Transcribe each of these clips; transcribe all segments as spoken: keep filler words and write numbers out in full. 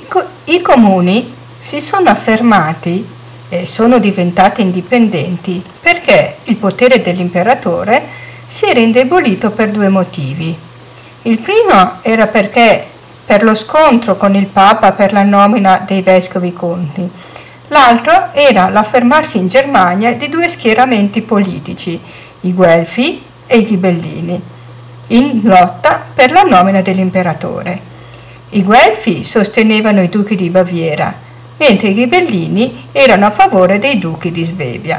co- i comuni si sono affermati e sono diventati indipendenti perché il potere dell'imperatore si era indebolito per due motivi. Il primo era perché per lo scontro con il Papa per la nomina dei vescovi conti. L'altro era l'affermarsi in Germania di due schieramenti politici, i Guelfi e i Ghibellini, in lotta per la nomina dell'imperatore. I Guelfi sostenevano i duchi di Baviera, mentre i Ghibellini erano a favore dei duchi di Svevia.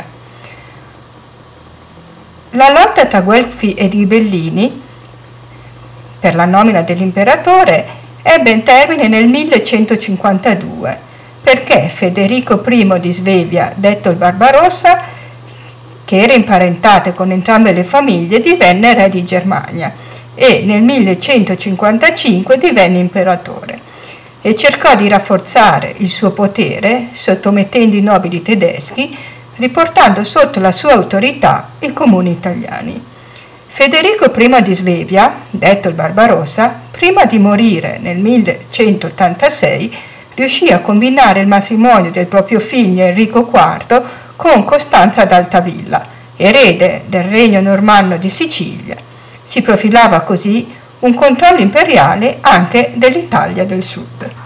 La lotta tra Guelfi e Ghibellini per la nomina dell'imperatore ebbe termine nel millecentocinquantadue, perché Federico I di Svevia, detto il Barbarossa, che era imparentato con entrambe le famiglie, divenne re di Germania e nel millecentocinquantacinque divenne imperatore e cercò di rafforzare il suo potere sottomettendo i nobili tedeschi, riportando sotto la sua autorità i comuni italiani. Federico I di Svevia, detto il Barbarossa, prima di morire nel millecentottantasei, riuscì a combinare il matrimonio del proprio figlio Enrico quarto con Costanza d'Altavilla, erede del regno normanno di Sicilia. Si profilava così un controllo imperiale anche dell'Italia del Sud.